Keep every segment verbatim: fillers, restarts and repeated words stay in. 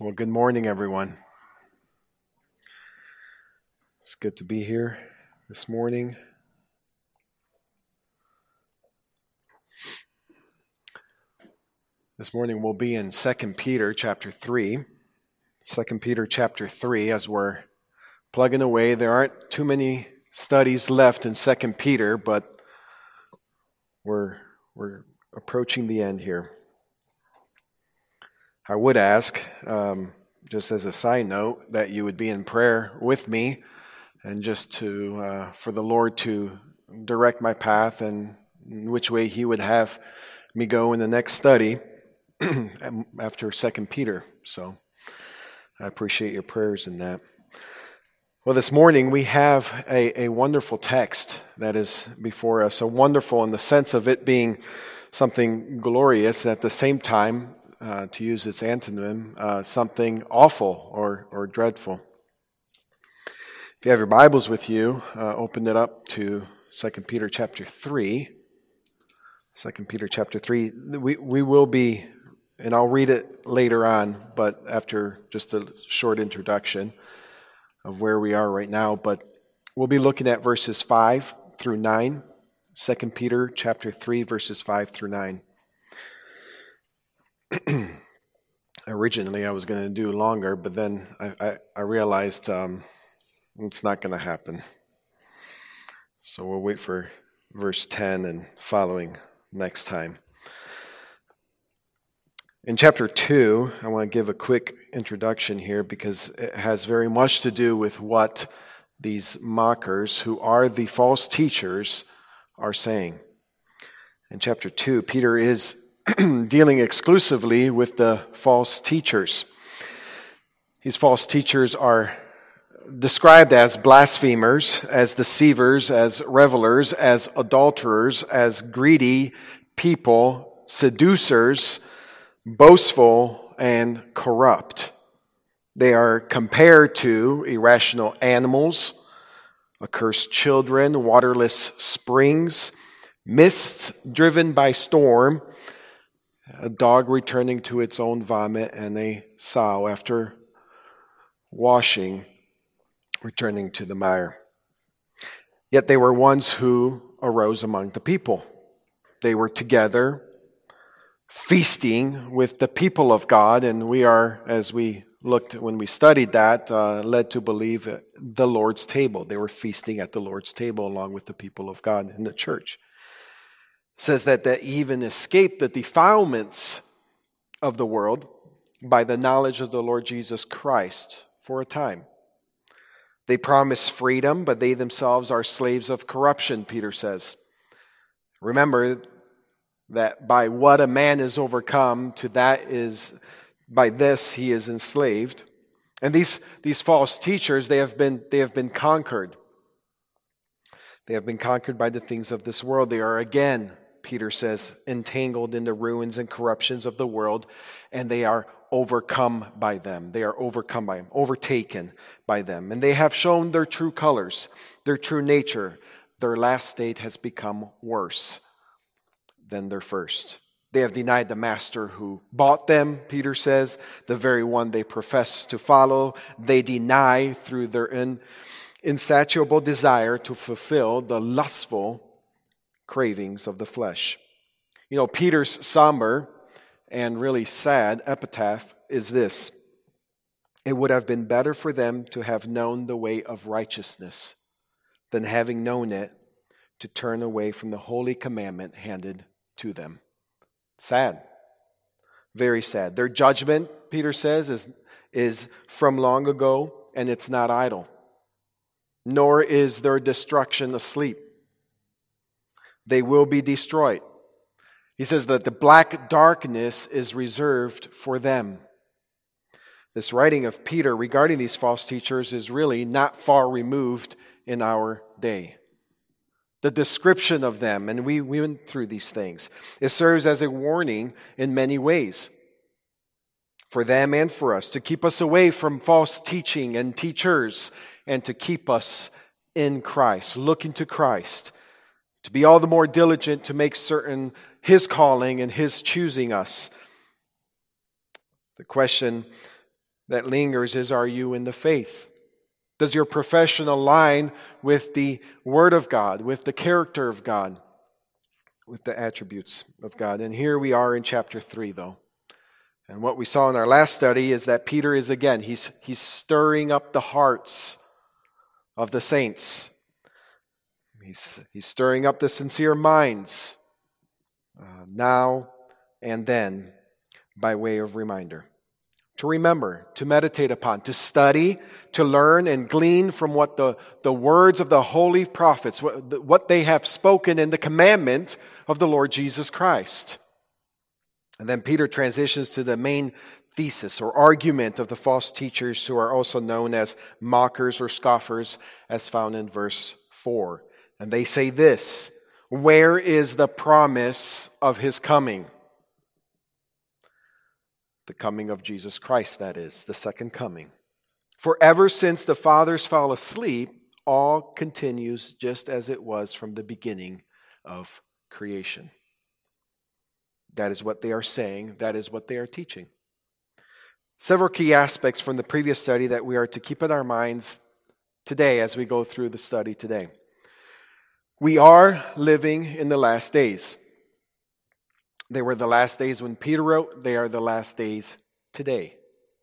Well, good morning, everyone. It's good to be here this morning. This morning we'll be in Second Peter chapter three. Second Peter chapter three, as we're plugging away. There aren't too many studies left in Second Peter, but we're we're approaching the end here. I would ask, um, just as a side note, that you would be in prayer with me, and just to uh, for the Lord to direct my path and in which way He would have me go in the next study after Second Peter. So I appreciate your prayers in that. Well, this morning we have a, a wonderful text that is before us. So wonderful in the sense of it being something glorious, and at the same time, Uh, to use its antonym, uh, something awful or, or dreadful. If you have your Bibles with you, uh, open it up to Second Peter chapter three. Second Peter chapter three. We, we will be, and I'll read it later on, but after just a short introduction of where we are right now. But we'll be looking at verses five through nine. Second Peter chapter three, verses five through nine. Originally, I was going to do longer, but then I, I, I realized um, it's not going to happen. So we'll wait for verse ten and following next time. In chapter two, I want to give a quick introduction here because it has very much to do with what these mockers, who are the false teachers, are saying. In chapter two, Peter is dealing exclusively with the false teachers. These false teachers are described as blasphemers, as deceivers, as revelers, as adulterers, as greedy people, seducers, boastful, and corrupt. They are compared to irrational animals, accursed children, waterless springs, mists driven by storm, a dog returning to its own vomit, and a sow after washing returning to the mire. Yet they were ones who arose among the people. They were together, feasting with the people of God, and we are, as we looked when we studied that, uh, led to believe the Lord's table. They were feasting at the Lord's table along with the people of God in the church. It says that they even escaped the defilements of the world by the knowledge of the Lord Jesus Christ for a time. They promise freedom, but they themselves are slaves of corruption, Peter says. Remember that by what a man is overcome, to that is, by this he is enslaved. And these, these false teachers, they have been, they have been conquered. They have been conquered by the things of this world. They are again, Peter says, entangled in the ruins and corruptions of the world, and they are overcome by them. They are overcome by them, overtaken by them. And they have shown their true colors, their true nature. Their last state has become worse than their first. They have denied the master who bought them, Peter says, the very one they profess to follow. They deny through their in, insatiable desire to fulfill the lustful cravings of the flesh. You know, Peter's somber and really sad epitaph is this: it would have been better for them to have known the way of righteousness than, having known it, to turn away from the holy commandment handed to them. Sad. Very sad. Their judgment, Peter says, is, is from long ago, and it's not idle. Nor is their destruction asleep. They will be destroyed. He says that the black darkness is reserved for them. This writing of Peter regarding these false teachers is really not far removed in our day. The description of them, and we, we went through these things, it serves as a warning in many ways for them and for us, to keep us away from false teaching and teachers, and to keep us in Christ, looking to Christ, to be all the more diligent to make certain His calling and His choosing us. The question that lingers is, are you in the faith? Does your profession align with the Word of God, with the character of God, with the attributes of God? And here we are in chapter three, though. And what we saw in our last study is that Peter is, again, he's, he's stirring up the hearts of the saints. He's, he's stirring up the sincere minds uh, now and then by way of reminder. To remember, to meditate upon, to study, to learn and glean from what the, the words of the holy prophets, what, what they have spoken in the commandment of the Lord Jesus Christ. And then Peter transitions to the main thesis or argument of the false teachers who are also known as mockers or scoffers, as found in verse four. And they say this: where is the promise of his coming? The coming of Jesus Christ, that is, the second coming. For ever since the fathers fell asleep, all continues just as it was from the beginning of creation. That is what they are saying. That is what they are teaching. Several key aspects from the previous study that we are to keep in our minds today as we go through the study today. We are living in the last days. They were the last days when Peter wrote. They are the last days today.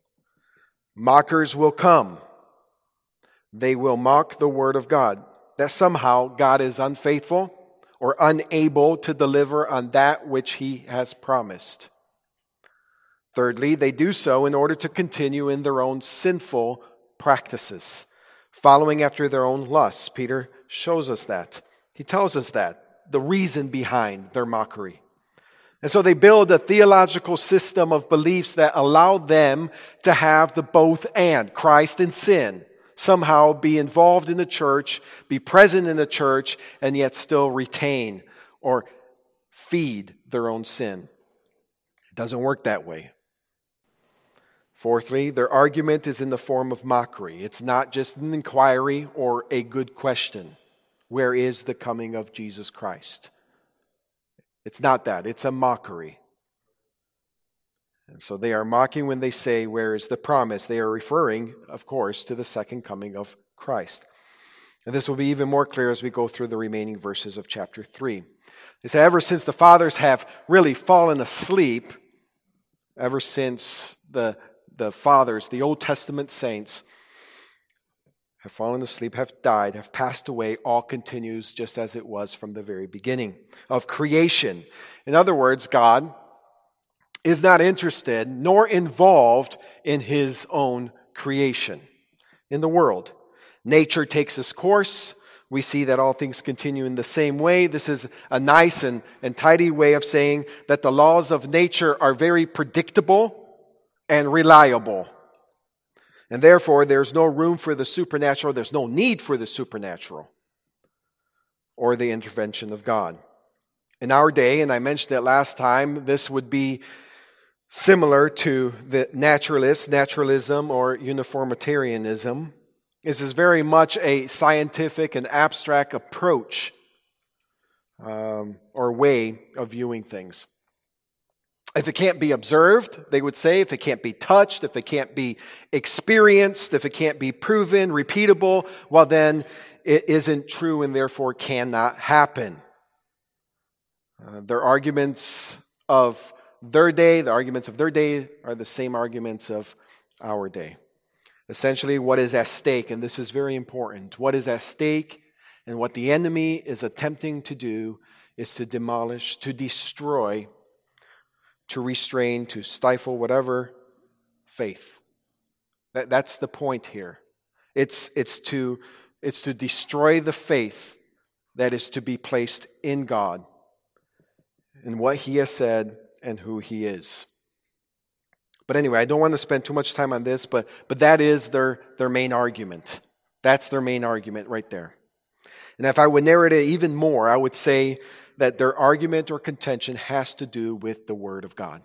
Mockers will come. They will mock the word of God. That somehow God is unfaithful or unable to deliver on that which he has promised. Thirdly, they do so in order to continue in their own sinful practices, following after their own lusts. Peter shows us that. He tells us that, the reason behind their mockery. And so they build a theological system of beliefs that allow them to have the both and, Christ and sin, somehow be involved in the church, be present in the church, and yet still retain or feed their own sin. It doesn't work that way. Fourthly, their argument is in the form of mockery. It's not just an inquiry or a good question. Where is the coming of Jesus Christ? It's not that. It's a mockery. And so they are mocking when they say, where is the promise? They are referring, of course, to the second coming of Christ. And this will be even more clear as we go through the remaining verses of chapter three. They say, ever since the fathers have really fallen asleep, ever since the, the fathers, the Old Testament saints, have fallen asleep, have died, have passed away, all continues just as it was from the very beginning of creation. In other words, God is not interested nor involved in his own creation in the world. Nature takes its course. We see that all things continue in the same way. This is a nice and, and tidy way of saying that the laws of nature are very predictable and reliable. And therefore, there's no room for the supernatural. There's no need for the supernatural or the intervention of God. In our day, and I mentioned it last time, this would be similar to the naturalists, naturalism, or uniformitarianism. This is very much a scientific and abstract approach um, or way of viewing things. If it can't be observed, they would say, if it can't be touched, if it can't be experienced, if it can't be proven, repeatable, well then it isn't true and therefore cannot happen. Uh, their arguments of their day, the arguments of their day are the same arguments of our day. Essentially, what is at stake, and this is very important, what is at stake and what the enemy is attempting to do is to demolish, to destroy, to restrain, to stifle whatever faith. That, that's the point here. It's, it's, to, it's to destroy the faith that is to be placed in God, in what he has said and who he is. But anyway, I don't want to spend too much time on this, but, but that is their, their main argument. That's their main argument right there. And if I would narrow it even more, I would say that their argument or contention has to do with the Word of God.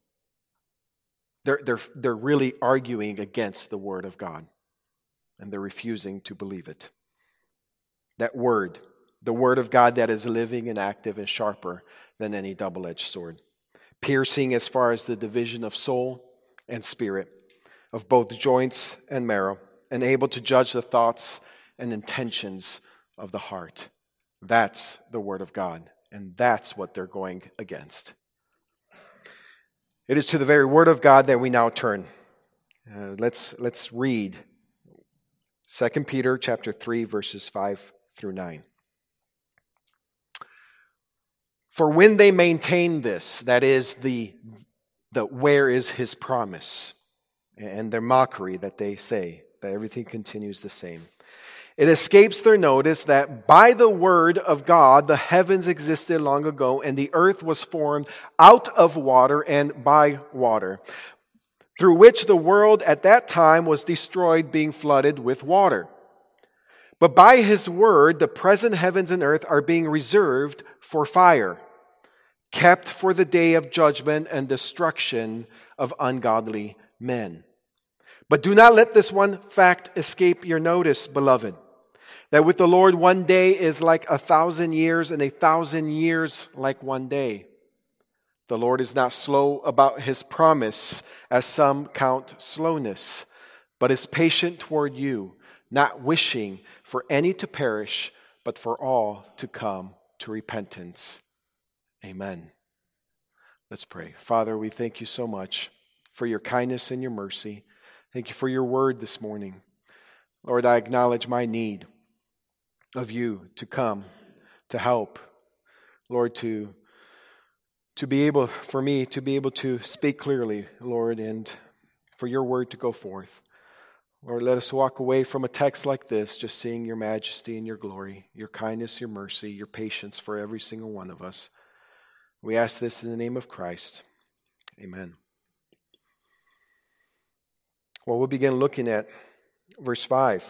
They're, they're, they're really arguing against the Word of God, and they're refusing to believe it. That Word, the Word of God that is living and active and sharper than any double-edged sword, piercing as far as the division of soul and spirit, of both joints and marrow, and able to judge the thoughts and intentions of the heart. That's the Word of God, and that's what they're going against. It is to the very Word of God that we now turn. Uh, let's let's read Second Peter chapter three, verses five through nine. For when they maintain this, that is the, the where is his promise, and their mockery that they say, that everything continues the same. It escapes their notice that by the word of God, the heavens existed long ago, and the earth was formed out of water and by water, through which the world at that time was destroyed, being flooded with water. But by his word, the present heavens and earth are being reserved for fire, kept for the day of judgment and destruction of ungodly men. But do not let this one fact escape your notice, beloved, that with the Lord one day is like a thousand years, and a thousand years like one day. The Lord is not slow about his promise, as some count slowness, but is patient toward you, not wishing for any to perish, but for all to come to repentance. Amen. Let's pray. Father, we thank you so much for your kindness and your mercy. Thank you for your word this morning. Lord, I acknowledge my need of you to come, to help. Lord, to, to be able, for me, to be able to speak clearly, Lord, and for your word to go forth. Lord, let us walk away from a text like this, just seeing your majesty and your glory, your kindness, your mercy, your patience for every single one of us. We ask this in the name of Christ. Amen. Well, we'll begin looking at verse five.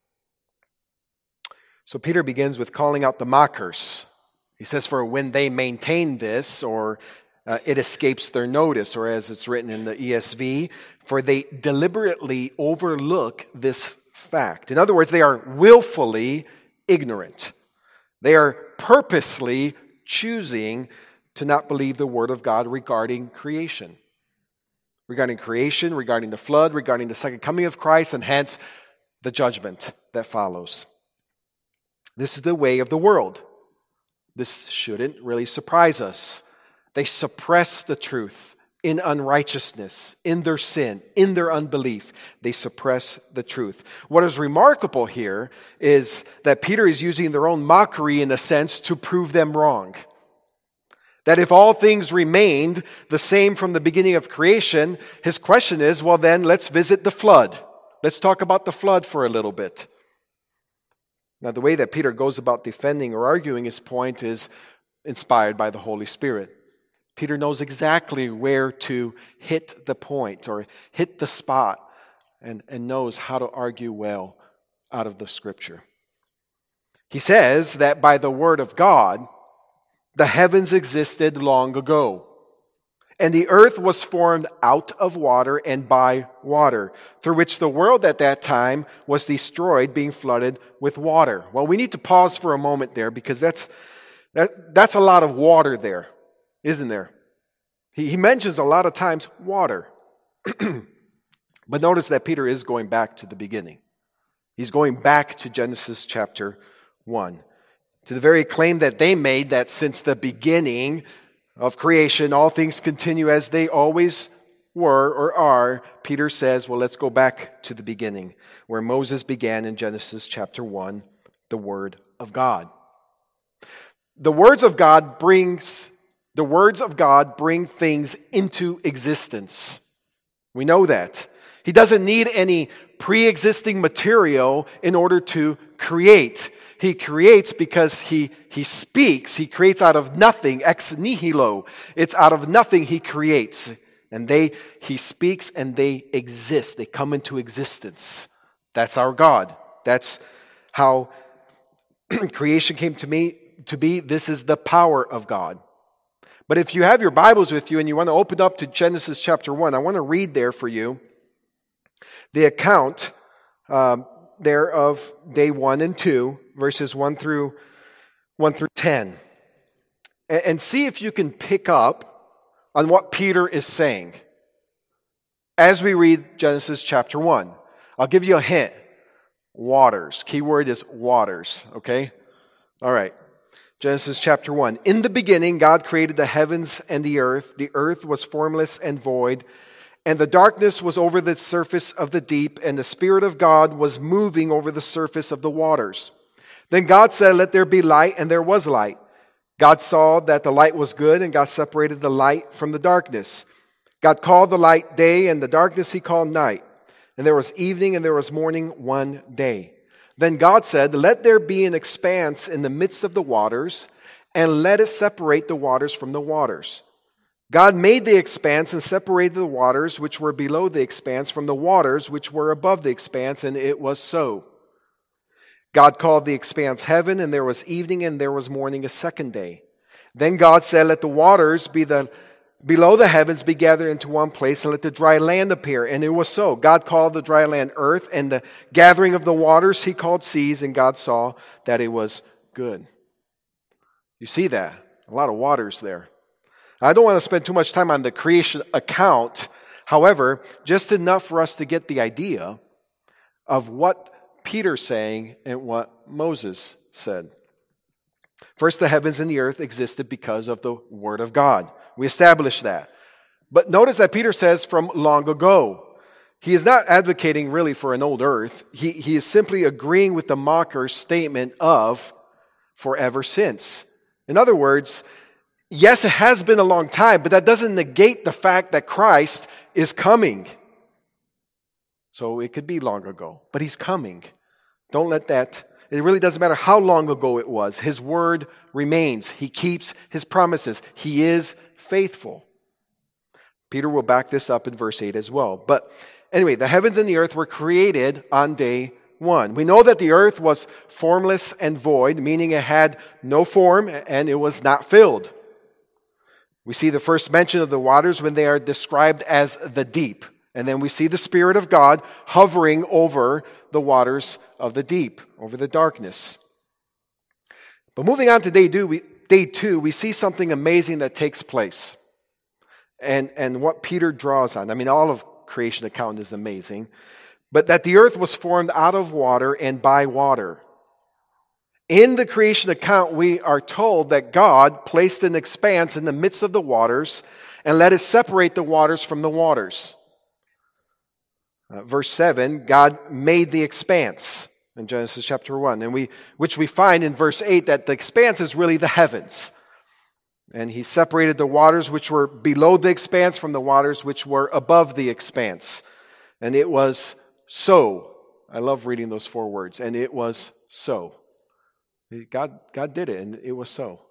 So Peter begins with calling out the mockers. He says, for when they maintain this, or uh, it escapes their notice, or as it's written in the E S V, for they deliberately overlook this fact. In other words, they are willfully ignorant. They are purposely choosing to not believe the word of God regarding creation. Regarding creation, regarding the flood, regarding the second coming of Christ, and hence the judgment that follows. This is the way of the world. This shouldn't really surprise us. They suppress the truth in unrighteousness, in their sin, in their unbelief. They suppress the truth. What is remarkable here is that Peter is using their own mockery, in a sense, to prove them wrong. That if all things remained the same from the beginning of creation, his question is, well then, let's visit the flood. Let's talk about the flood for a little bit. Now, the way that Peter goes about defending or arguing his point is inspired by the Holy Spirit. Peter knows exactly where to hit the point or hit the spot, and, and knows how to argue well out of the Scripture. He says that by the word of God, the heavens existed long ago, and the earth was formed out of water and by water, through which the world at that time was destroyed, being flooded with water. Well, we need to pause for a moment there, because that's that, that's a lot of water there, isn't there? He, he mentions a lot of times water. But notice that Peter is going back to the beginning. He's going back to Genesis chapter one. To the very claim that they made, that since the beginning of creation, all things continue as they always were or are, Peter says, well, let's go back to the beginning, where Moses began in Genesis chapter one, the Word of God. The words of God brings, the words of God bring things into existence. We know that. He doesn't need any pre-existing material in order to create. He creates because he, he speaks. He creates out of nothing, ex nihilo. It's out of nothing he creates. And they, he speaks and they exist. They come into existence. That's our God. That's how creation came to me to be. This is the power of God. But if you have your Bibles with you and you want to open up to Genesis chapter one, I want to read there for you the account um, there of day one and two, verses one through one through ten, and see if you can pick up on what Peter is saying. as we read Genesis chapter one. I'll give you a hint. Waters. Keyword is waters, okay? All right. Genesis chapter one. In the beginning, God created the heavens and the earth. The earth was formless and void, and the darkness was over the surface of the deep, and the Spirit of God was moving over the surface of the waters. Then God said, "Let there be light," and there was light. God saw that the light was good, and God separated the light from the darkness. God called the light day, and the darkness he called night. And there was evening and there was morning one day. Then God said, "Let there be an expanse in the midst of the waters, and let it separate the waters from the waters." God made the expanse and separated the waters which were below the expanse from the waters which were above the expanse, and it was so. God called the expanse heaven, and there was evening and there was morning a second day. Then God said, "Let the waters be the below the heavens be gathered into one place, and let the dry land appear." And it was so. God called the dry land earth, and the gathering of the waters he called seas, and God saw that it was good. You see that? A lot of waters there. I don't want to spend too much time on the creation account. However, just enough for us to get the idea of what Peter's saying and what Moses said. First, the heavens and the earth existed because of the Word of God. We established that. But notice that Peter says from long ago. He is not advocating really for an old earth. He, he is simply agreeing with the mocker's statement of forever since. In other words, yes, it has been a long time, but that doesn't negate the fact that Christ is coming. So it could be long ago, but he's coming. Don't let that, it really doesn't matter how long ago it was. His word remains. He keeps his promises. He is faithful. Peter will back this up in verse eight as well. But anyway, the heavens and the earth were created on day one. We know that the earth was formless and void, meaning it had no form and it was not filled. We see the first mention of the waters when they are described as the deep. And then we see the Spirit of God hovering over the waters of the deep, over the darkness. But moving on to day two, we, day two, we see something amazing that takes place. And, and what Peter draws on. I mean, all of creation account is amazing. But that the earth was formed out of water and by water. In the creation account, we are told that God placed an expanse in the midst of the waters and let it separate the waters from the waters. Uh, verse seven, God made the expanse in Genesis chapter one, and we, which we find in verse eight that the expanse is really the heavens. And he separated the waters which were below the expanse from the waters which were above the expanse. And it was so. I love reading those four words. And it was so. God, God did it, and it was so.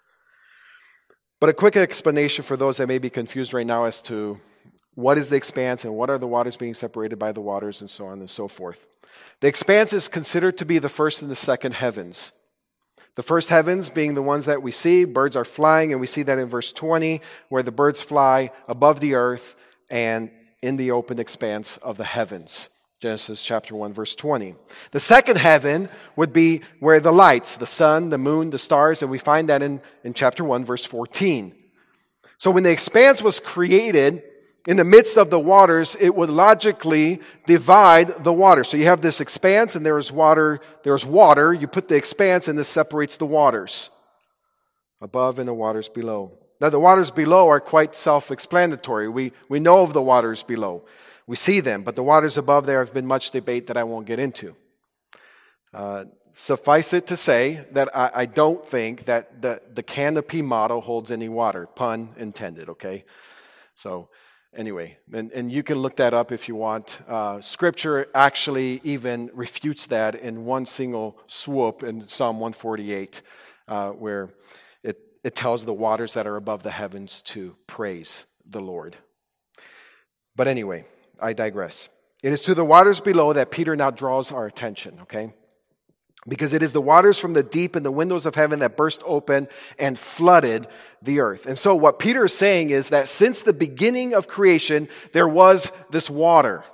But a quick explanation for those that may be confused right now as to what is the expanse and what are the waters being separated by the waters and so on and so forth. The expanse is considered to be the first and the second heavens. The first heavens being the ones that we see, birds are flying, and we see that in verse twenty, where the birds fly above the earth and in the open expanse of the heavens. Genesis chapter one, verse twenty. The second heaven would be where the lights, the sun, the moon, the stars, and we find that in, in chapter one, verse fourteen. So when the expanse was created, in the midst of the waters, it would logically divide the water. So you have this expanse, and there is water. There's water. You put the expanse, and this separates the waters above and the waters below. Now, the waters below are quite self-explanatory. We we know of the waters below. We see them, but the waters above there have been much debate that I won't get into. Uh, suffice it to say that I, I don't think that the, the canopy model holds any water. Pun intended, okay? So... Anyway, and, and you can look that up if you want. Uh, scripture actually even refutes that in one single swoop in Psalm one forty-eight, uh, where it, it tells the waters that are above the heavens to praise the Lord. But anyway, I digress. It is to the waters below that Peter now draws our attention, okay? Because it is the waters from the deep and the windows of heaven that burst open and flooded the earth. And so what Peter is saying is that since the beginning of creation, there was this water.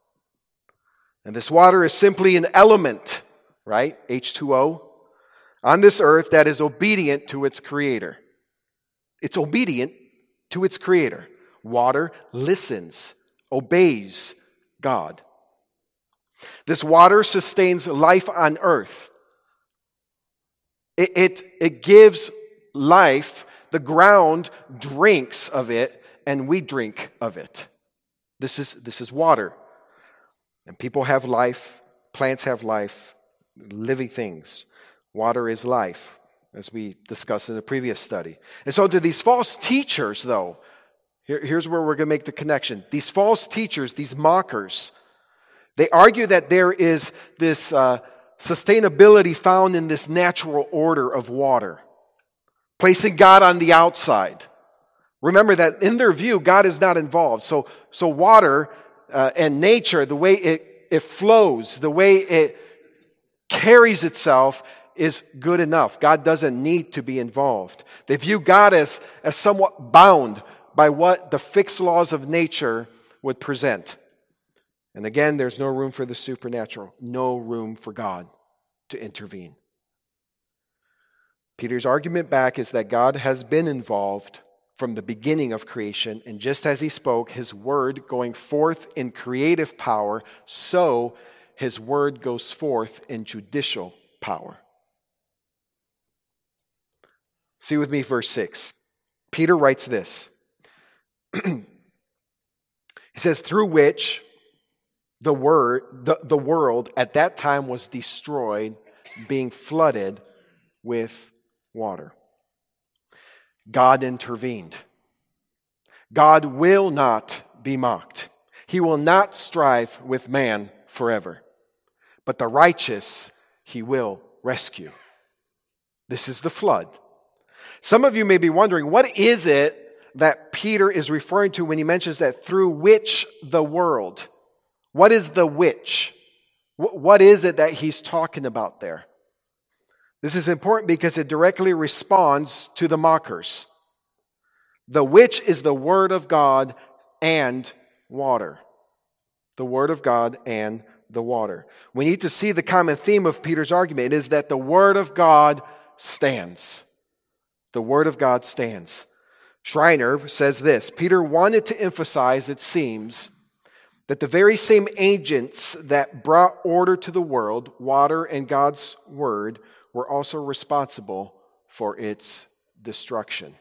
And this water is simply an element, right? H two O, on this earth that is obedient to its creator. It's obedient to its creator. Water listens, obeys God. This water sustains life on earth. It, it, it gives life. The ground drinks of it, and we drink of it. This is, this is water. And people have life, plants have life, living things. Water is life, as we discussed in the previous study. And so to these false teachers, though, here, here's where we're going to make the connection. These false teachers, these mockers, they argue that there is this uh, sustainability found in this natural order of water, placing God on the outside. Remember that in their view, God is not involved. So, so water uh, and nature, the way it, it flows, the way it carries itself is good enough. God doesn't need to be involved. They view God as, as somewhat bound by what the fixed laws of nature would present. And again, there's no room for the supernatural, no room for God to intervene. Peter's argument back is that God has been involved from the beginning of creation, and just as he spoke his word going forth in creative power, so his word goes forth in judicial power. See with me verse six. Peter writes this. He says, through which the word, the, the world at that time was destroyed, being flooded with water. God intervened. God will not be mocked. He will not strive with man forever. But the righteous he will rescue. This is the flood. Some of you may be wondering, what is it that Peter is referring to when he mentions that through which the world? What is the which? What is it that he's talking about there? This is important because it directly responds to the mockers. The which is the word of God and water. The word of God and the water. We need to see the common theme of Peter's argument. It is that the word of God stands. The word of God stands. Schreiner says this: Peter wanted to emphasize, it seems, that the very same agents that brought order to the world, water and God's word, were also responsible for its destruction.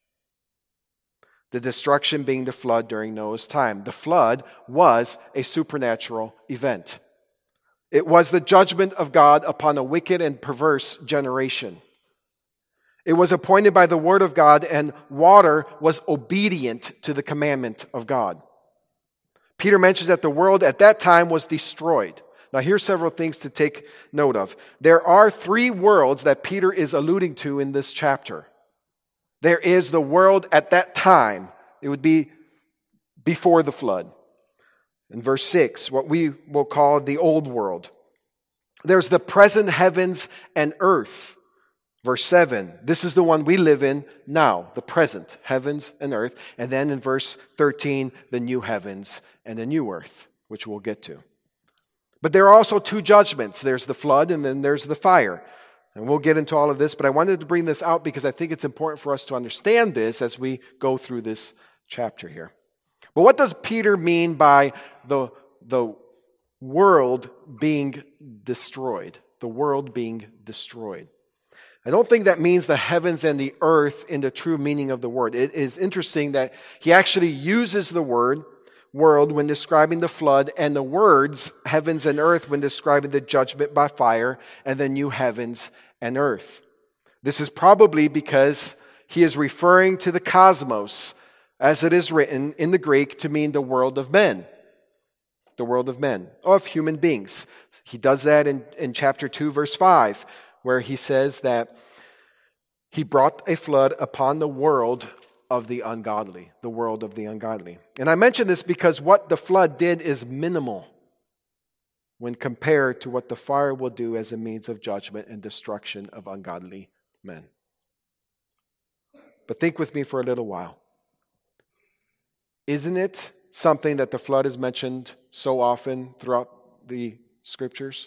The destruction being the flood during Noah's time. The flood was a supernatural event. It was the judgment of God upon a wicked and perverse generation. It was appointed by the word of God, and water was obedient to the commandment of God. Peter mentions that the world at that time was destroyed. Now, here's several things to take note of. There are three worlds that Peter is alluding to in this chapter. There is the world at that time. It would be before the flood. In verse six, what we will call the old world. There's the present heavens and earth. Verse seven, this is the one we live in now, the present heavens and earth. And then in verse thirteen, the new heavens and the new earth, which we'll get to. But there are also two judgments. There's the flood and then there's the fire. And we'll get into all of this, but I wanted to bring this out because I think it's important for us to understand this as we go through this chapter here. But what does Peter mean by the, the world being destroyed? The world being destroyed. I don't think that means the heavens and the earth in the true meaning of the word. It is interesting that he actually uses the word world when describing the flood, and the words heavens and earth when describing the judgment by fire and the new heavens and earth. This is probably because he is referring to the cosmos as it is written in the Greek to mean the world of men. The world of men, of human beings. He does that in, in chapter two, verse five, where he says that he brought a flood upon the world of the ungodly, the world of the ungodly. And I mention this because what the flood did is minimal when compared to what the fire will do as a means of judgment and destruction of ungodly men. But think with me for a little while. Isn't it something that the flood is mentioned so often throughout the scriptures?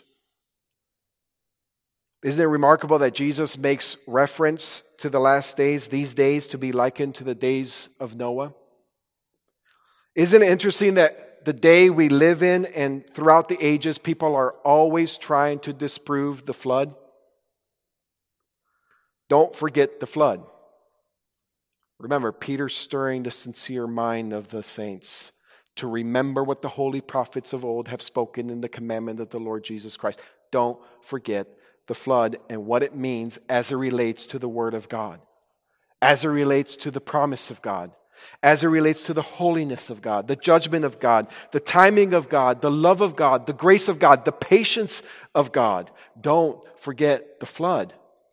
Isn't it remarkable that Jesus makes reference to the last days, these days to be likened to the days of Noah? Isn't it interesting that the day we live in and throughout the ages, people are always trying to disprove the flood? Don't forget the flood. Remember, Peter's stirring the sincere mind of the saints to remember what the holy prophets of old have spoken in the commandment of the Lord Jesus Christ. Don't forget the flood and what it means as it relates to the Word of God, as it relates to the promise of God, as it relates to the holiness of God, the judgment of God, the timing of God, the love of God, the grace of God, the patience of God. Don't forget the flood.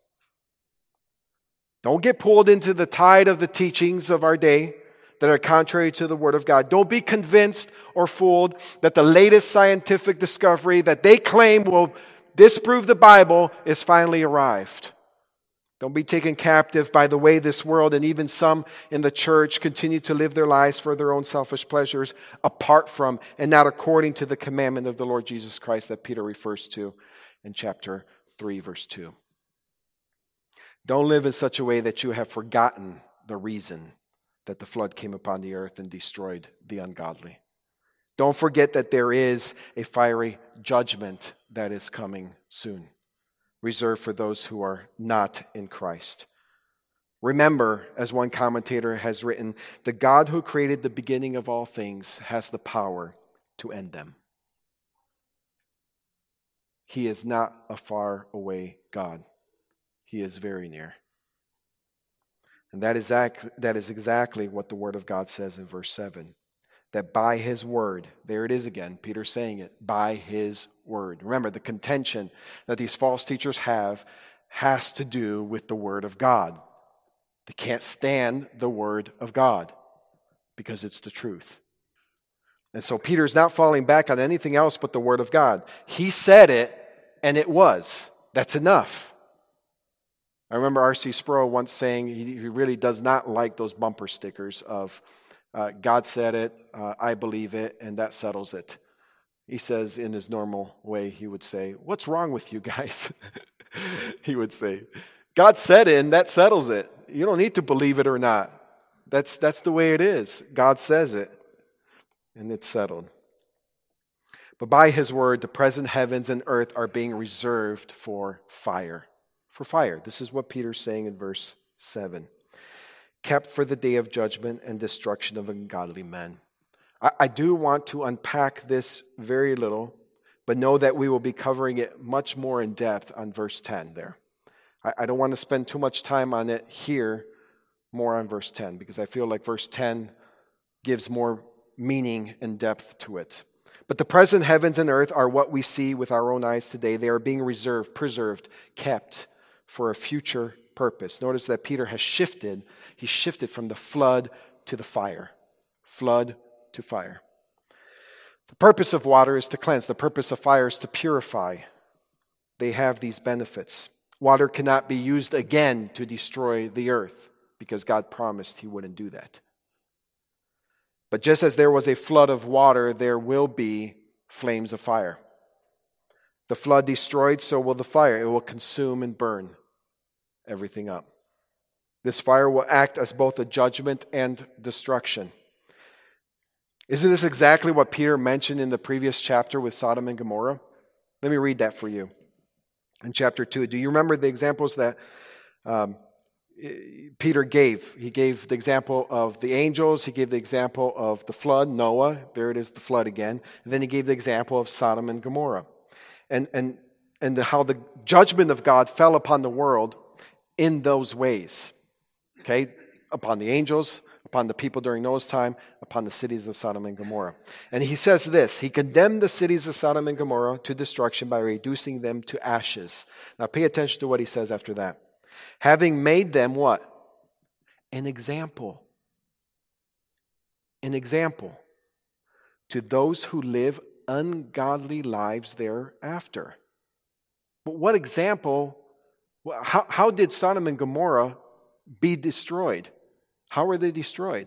Don't get pulled into the tide of the teachings of our day that are contrary to the Word of God. Don't be convinced or fooled that the latest scientific discovery that they claim will disprove the Bible is finally arrived. Don't be taken captive by the way this world and even some in the church continue to live their lives for their own selfish pleasures apart from and not according to the commandment of the Lord Jesus Christ that Peter refers to in chapter three, verse two. Don't live in such a way that you have forgotten the reason that the flood came upon the earth and destroyed the ungodly. Don't forget that there is a fiery judgment that is coming soon, reserved for those who are not in Christ. Remember, as one commentator has written, the God who created the beginning of all things has the power to end them. He is not a far away God. He is very near. And that is, exactly, that is exactly what the Word of God says in verse seven. That by His Word, there it is again, Peter saying it, by His Word. Remember, the contention that these false teachers have has to do with the Word of God. They can't stand the Word of God because it's the truth. And so Peter's not falling back on anything else but the Word of God. He said it, and it was. That's enough. I remember R C Sproul once saying he really does not like those bumper stickers of uh, God said it, uh, I believe it, and that settles it. He says in his normal way, he would say, what's wrong with you guys? He would say, God said it and that settles it. You don't need to believe it or not. That's, that's the way it is. God says it and it's settled. But by His Word, the present heavens and earth are being reserved for fire. For fire. This is what Peter's saying in verse seven. Kept for the day of judgment and destruction of ungodly men. I, I do want to unpack this very little, but know that we will be covering it much more in depth on verse ten there. I, I don't want to spend too much time on it here, more on verse ten, because I feel like verse ten gives more meaning and depth to it. But the present heavens and earth are what we see with our own eyes today. They are being reserved, preserved, kept for a future purpose. Notice that Peter has shifted. He shifted from the flood to the fire. Flood to fire. The purpose of water is to cleanse. The purpose of fire is to purify. They have these benefits. Water cannot be used again to destroy the earth because God promised He wouldn't do that. But just as there was a flood of water, there will be flames of fire. The flood destroyed, so will the fire. It will consume and burn everything up. This fire will act as both a judgment and destruction. Isn't this exactly what Peter mentioned in the previous chapter with Sodom and Gomorrah? Let me read that for you. In chapter two, do you remember the examples that um, Peter gave? He gave the example of the angels. He gave the example of the flood, Noah. There it is, the flood again. And then he gave the example of Sodom and Gomorrah. And, and, and the, how the judgment of God fell upon the world in those ways. Okay? Upon the angels, upon the people during Noah's time, upon the cities of Sodom and Gomorrah. And he says this, He condemned the cities of Sodom and Gomorrah to destruction by reducing them to ashes. Now pay attention to what he says after that. Having made them what? An example. An example to those who live ungodly lives thereafter. But what example, how, how did Sodom and Gomorrah be destroyed? How were they destroyed?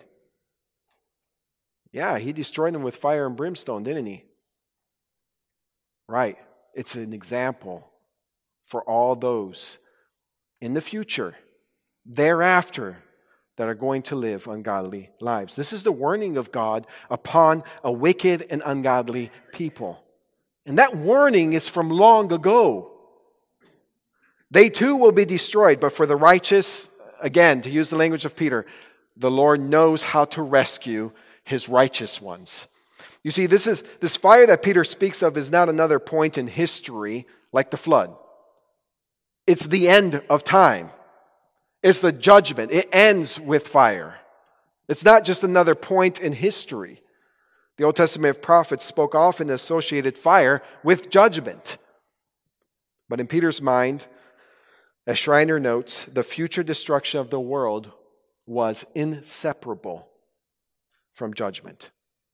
Yeah, He destroyed them with fire and brimstone, didn't He? Right. It's an example for all those in the future, thereafter, that are going to live ungodly lives. This is the warning of God upon a wicked and ungodly people. And that warning is from long ago. They too will be destroyed, but for the righteous, again, to use the language of Peter, the Lord knows how to rescue his righteous ones. You see, this is this fire that Peter speaks of is not another point in history like the flood. It's the end of time. It's the judgment. It ends with fire. It's not just another point in history. The Old Testament prophets spoke often associated fire with judgment. But in Peter's mind, as Schreiner notes, the future destruction of the world was inseparable from judgment.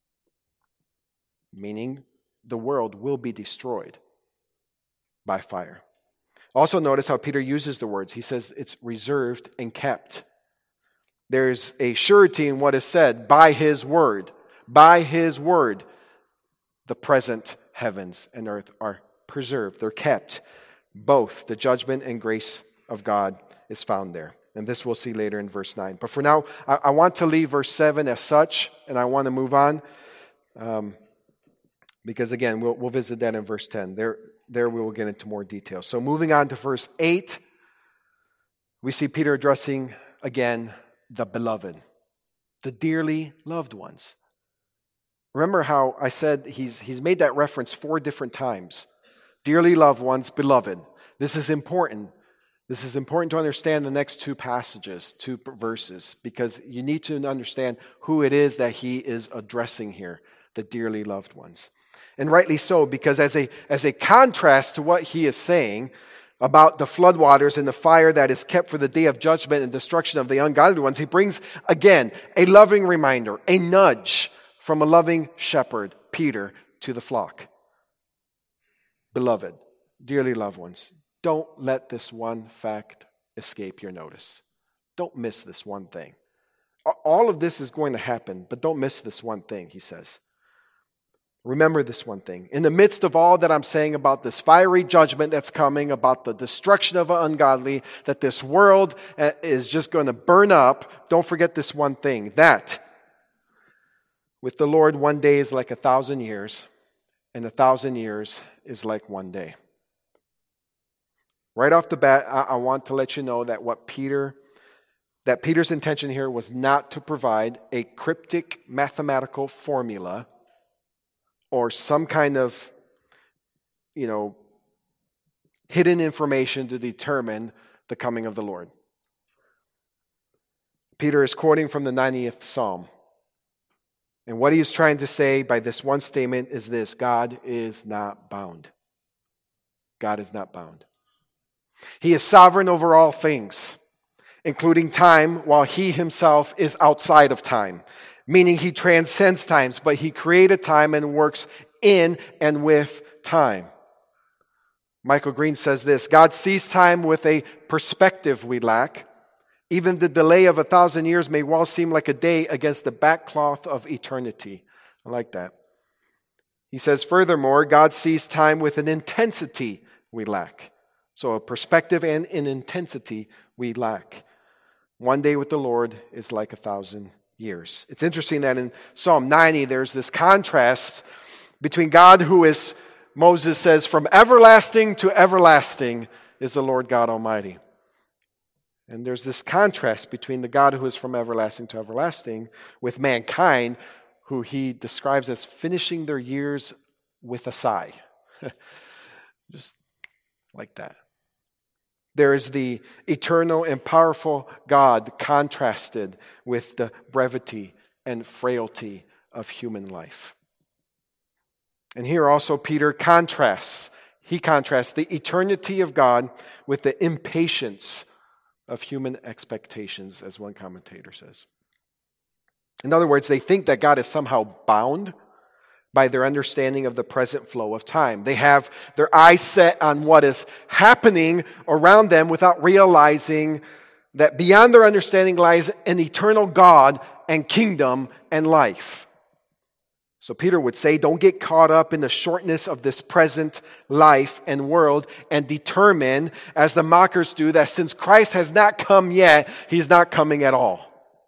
Meaning the world will be destroyed by fire. Also notice how Peter uses the words. He says it's reserved and kept. There's a surety in what is said by his word. By his word, the present heavens and earth are preserved. They're kept. Both the judgment and grace of God is found there. And this we'll see later in verse nine. But for now, I, I want to leave verse seven as such, and I want to move on. Um, because again, we'll, we'll visit that in verse ten. There, there we will get into more detail. So moving on to verse eight, we see Peter addressing again the beloved, the dearly loved ones. Remember how I said he's, he's made that reference four different times. Dearly loved ones, beloved. This is important. This is important to understand the next two passages, two verses, because you need to understand who it is that he is addressing here, the dearly loved ones. And rightly so, because as a, as a contrast to what he is saying about the floodwaters and the fire that is kept for the day of judgment and destruction of the ungodly ones, he brings again a loving reminder, a nudge from a loving shepherd, Peter, to the flock. Beloved, dearly loved ones, don't let this one fact escape your notice. Don't miss this one thing. All of this is going to happen, but don't miss this one thing, he says. Remember this one thing. In the midst of all that I'm saying about this fiery judgment that's coming, about the destruction of the ungodly, that this world is just going to burn up, don't forget this one thing, that with the Lord, one day is like a thousand years, and a thousand years is like one day. Right off the bat, I, I want to let you know that what Peter, that Peter's intention here was not to provide a cryptic mathematical formula or some kind of, you know, hidden information to determine the coming of the Lord. Peter is quoting from the ninetieth Psalm. And what he is trying to say by this one statement is this: God is not bound. God is not bound. He is sovereign over all things, including time, while he himself is outside of time. Meaning he transcends times, but he created time and works in and with time. Michael Green says this: God sees time with a perspective we lack. Even the delay of a thousand years may well seem like a day against the backcloth of eternity. I like that. He says, furthermore, God sees time with an intensity we lack. So a perspective and an intensity we lack. One day with the Lord is like a thousand years. It's interesting that in Psalm ninety, there's this contrast between God who is, Moses says, from everlasting to everlasting is the Lord God Almighty. And there's this contrast between the God who is from everlasting to everlasting with mankind, who he describes as finishing their years with a sigh. Just like that. There is the eternal and powerful God contrasted with the brevity and frailty of human life. And here also Peter contrasts, he contrasts the eternity of God with the impatience of human expectations, as one commentator says. In other words, they think that God is somehow bound by their understanding of the present flow of time. They have their eyes set on what is happening around them without realizing that beyond their understanding lies an eternal God and kingdom and life. So Peter would say, don't get caught up in the shortness of this present life and world and determine, as the mockers do, that since Christ has not come yet, he's not coming at all.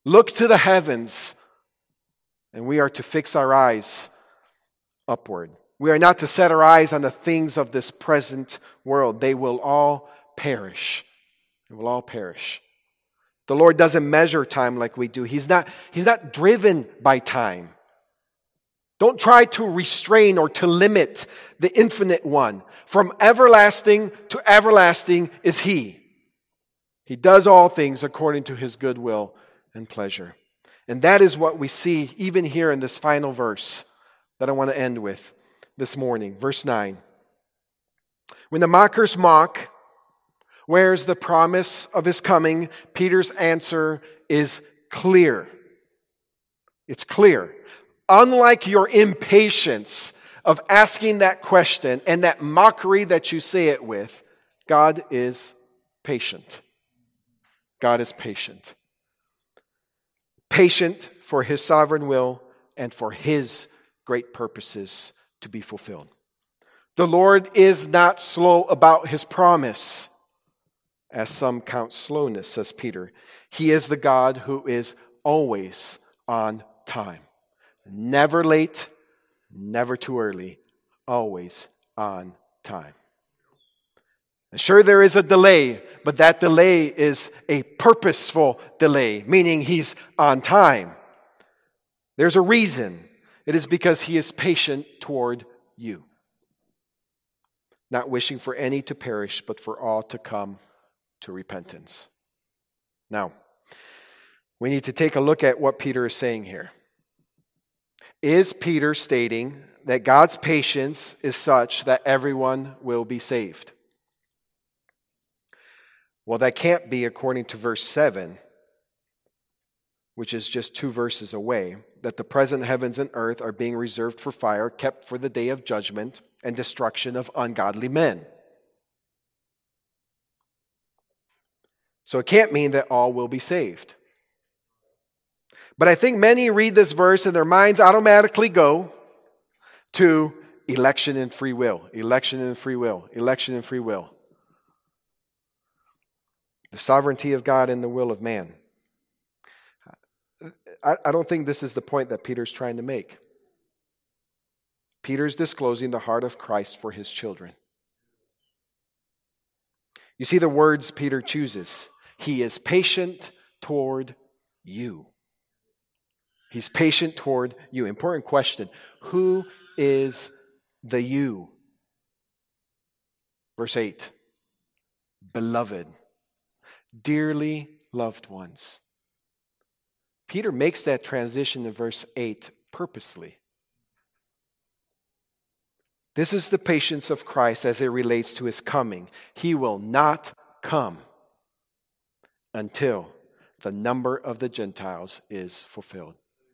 Look to the heavens, and we are to fix our eyes upward. We are not to set our eyes on the things of this present world. They will all perish. They will all perish. The Lord doesn't measure time like we do. He's not, he's not driven by time. Don't try to restrain or to limit the infinite one. From everlasting to everlasting is He. He does all things according to His good will and pleasure. And that is what we see even here in this final verse that I want to end with this morning. Verse nine. When the mockers mock, where's the promise of His coming? Peter's answer is clear. It's clear. Unlike your impatience of asking that question and that mockery that you say it with, God is patient. God is patient. Patient for His sovereign will and for His great purposes to be fulfilled. The Lord is not slow about His promise, as some count slowness, says Peter. He is the God who is always on time. Never late, never too early, always on time. And sure, there is a delay, but that delay is a purposeful delay, meaning He's on time. There's a reason. It is because He is patient toward you, not wishing for any to perish, but for all to come to repentance. Now, we need to take a look at what Peter is saying here. Is Peter stating that God's patience is such that everyone will be saved? Well, that can't be according to verse seven, which is just two verses away, that the present heavens and earth are being reserved for fire, kept for the day of judgment and destruction of ungodly men. So it can't mean that all will be saved. But I think many read this verse and their minds automatically go to election and free will, election and free will, election and free will. The sovereignty of God and the will of man. I, I don't think this is the point that Peter's trying to make. Peter's disclosing the heart of Christ for His children. You see the words Peter chooses. He is patient toward you. He's patient toward you. Important question. Who is the you? Verse eight. Beloved. Dearly loved ones. Peter makes that transition in verse eight purposely. This is the patience of Christ as it relates to His coming. He will not come until the number of the Gentiles is fulfilled.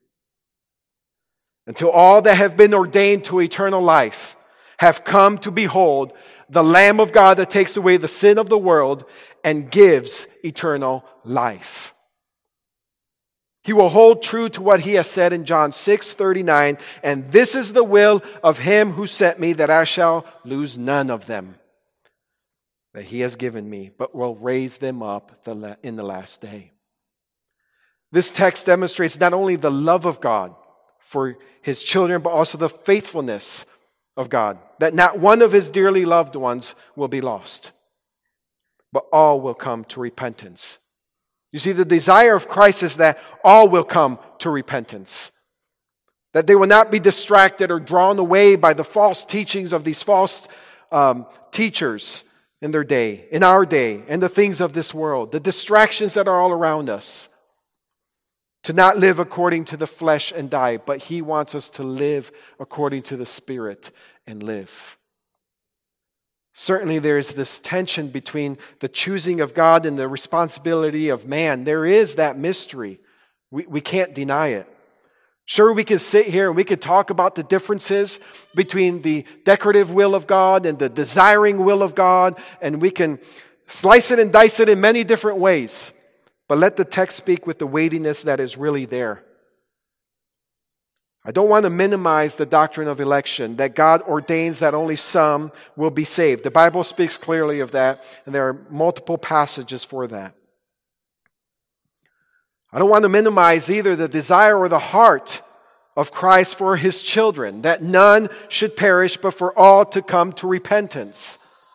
Until all that have been ordained to eternal life have come to behold the Lamb of God that takes away the sin of the world and gives eternal life. He will hold true to what He has said in John six thirty-nine, and this is the will of Him who sent me, that I shall lose none of them that He has given me, but will raise them up in the last day. This text demonstrates not only the love of God for His children, but also the faithfulness of God, that not one of His dearly loved ones will be lost, but all will come to repentance. You see, the desire of Christ is that all will come to repentance, that they will not be distracted or drawn away by the false teachings of these false um, teachers in their day, in our day, and the things of this world, the distractions that are all around us. To not live according to the flesh and die, but He wants us to live according to the Spirit and live. Certainly there is this tension between the choosing of God and the responsibility of man. There is that mystery. We, we can't deny it. Sure, we can sit here and we can talk about the differences between the decorative will of God and the desiring will of God, and we can slice it and dice it in many different ways. But let the text speak with the weightiness that is really there. I don't want to minimize the doctrine of election, that God ordains that only some will be saved. The Bible speaks clearly of that, and there are multiple passages for that. I don't want to minimize either the desire or the heart of Christ for His children, that none should perish, but for all to come to repentance.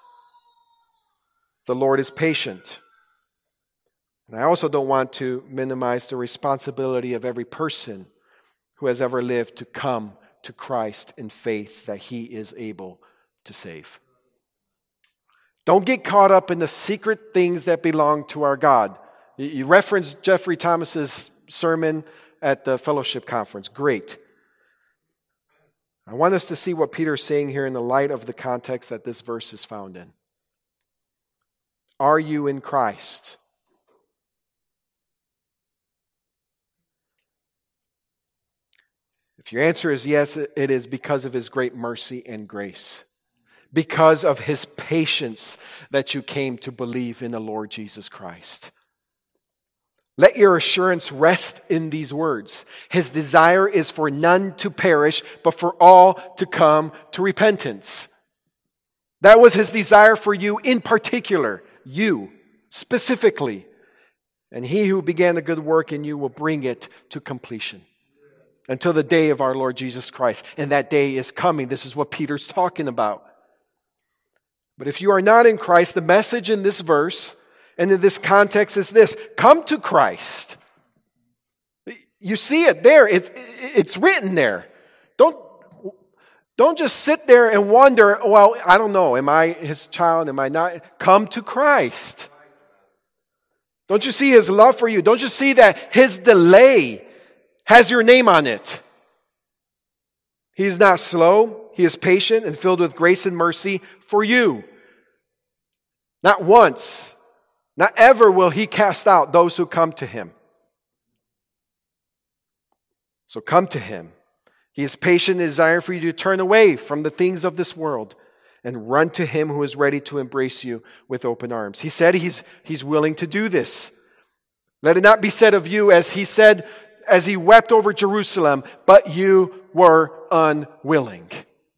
The Lord is patient. And I also don't want to minimize the responsibility of every person who has ever lived to come to Christ in faith that He is able to save. Don't get caught up in the secret things that belong to our God. You referenced Jeffrey Thomas's sermon at the fellowship conference. Great. I want us to see what Peter's saying here in the light of the context that this verse is found in. Are you in Christ? If your answer is yes, it is because of His great mercy and grace. Because of His patience that you came to believe in the Lord Jesus Christ. Let your assurance rest in these words. His desire is for none to perish, but for all to come to repentance. That was His desire for you in particular, you specifically. And He who began a good work in you will bring it to completion until the day of our Lord Jesus Christ. And that day is coming. This is what Peter's talking about. But if you are not in Christ, the message in this verse and in this context is this: come to Christ. You see it there. It's, it's written there. Don't, don't just sit there and wonder, well, I don't know, am I His child? Am I not? Come to Christ. Don't you see His love for you? Don't you see that His delay has your name on it? He is not slow. He is patient and filled with grace and mercy for you. Not once, not ever will He cast out those who come to Him. So come to Him. He is patient and desire for you to turn away from the things of this world and run to Him who is ready to embrace you with open arms. He said He's, he's willing to do this. Let it not be said of you as He said as He wept over Jerusalem, but you were unwilling.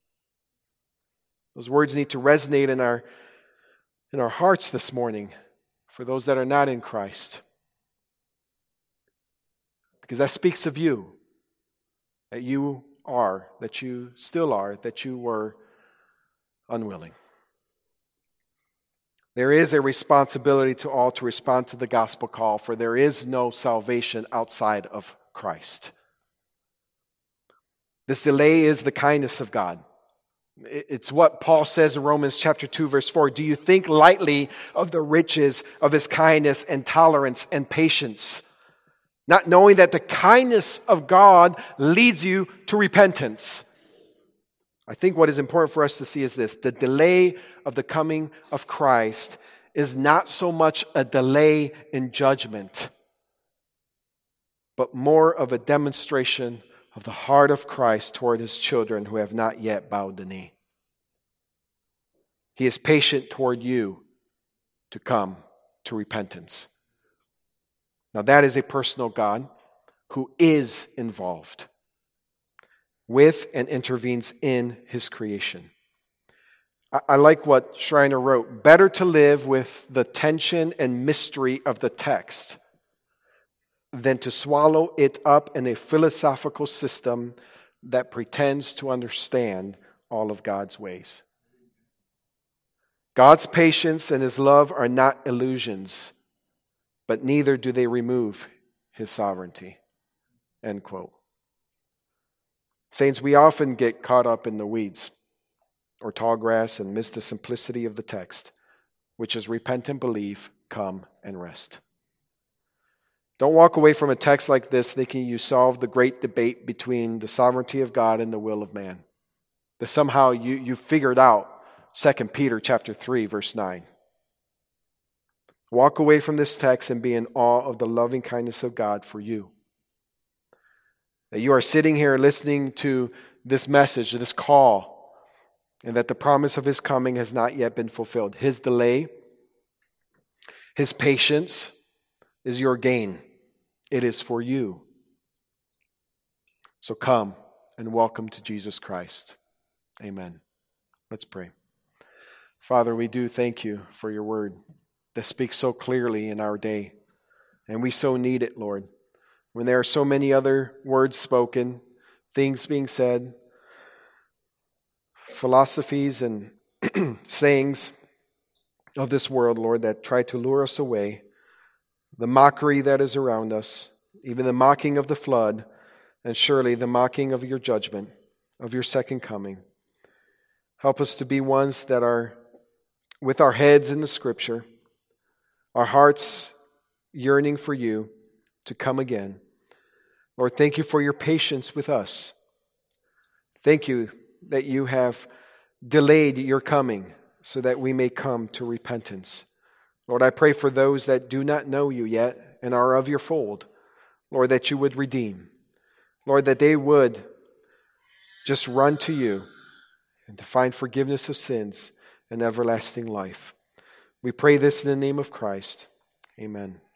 Those words need to resonate in our, in our hearts this morning for those that are not in Christ. Because that speaks of you, that you are, that you still are, that you were unwilling. There is a responsibility to all to respond to the gospel call, for there is no salvation outside of Christ. This delay is the kindness of God. It's what Paul says in Romans chapter two, verse four. Do you think lightly of the riches of His kindness and tolerance and patience, not knowing that the kindness of God leads you to repentance? I think what is important for us to see is this: the delay of the coming of Christ is not so much a delay in judgment, but more of a demonstration of the heart of Christ toward His children who have not yet bowed the knee. He is patient toward you to come to repentance. Now that is a personal God who is involved with and intervenes in His creation. I, I like what Schreiner wrote: better to live with the tension and mystery of the text than to swallow it up in a philosophical system that pretends to understand all of God's ways. God's patience and His love are not illusions, but neither do they remove His sovereignty. End quote. Saints, we often get caught up in the weeds or tall grass and miss the simplicity of the text, which is repent and believe, come and rest. Don't walk away from a text like this thinking you solved the great debate between the sovereignty of God and the will of man. That somehow you, you figured out Second Peter chapter three, verse nine. Walk away from this text and be in awe of the loving kindness of God for you. That you are sitting here listening to this message, this call, and that the promise of His coming has not yet been fulfilled. His delay, His patience is your gain. It is for you. So come and welcome to Jesus Christ. Amen. Let's pray. Father, we do thank You for Your word that speaks so clearly in our day. And we so need it, Lord. when there are so many other words spoken, things being said, philosophies and sayings of this world, Lord, that try to lure us away, the mockery that is around us, even the mocking of the flood, and surely the mocking of your judgment, of your second coming. Help us to be ones that are with our heads in the Scripture, our hearts yearning for you to come again. Lord, thank you for your patience with us. Thank you that you have delayed your coming so that we may come to repentance. Lord, I pray for those that do not know you yet and are of your fold, Lord, that you would redeem. Lord, that they would just run to you and to find forgiveness of sins and everlasting life. We pray this in the name of Christ. Amen.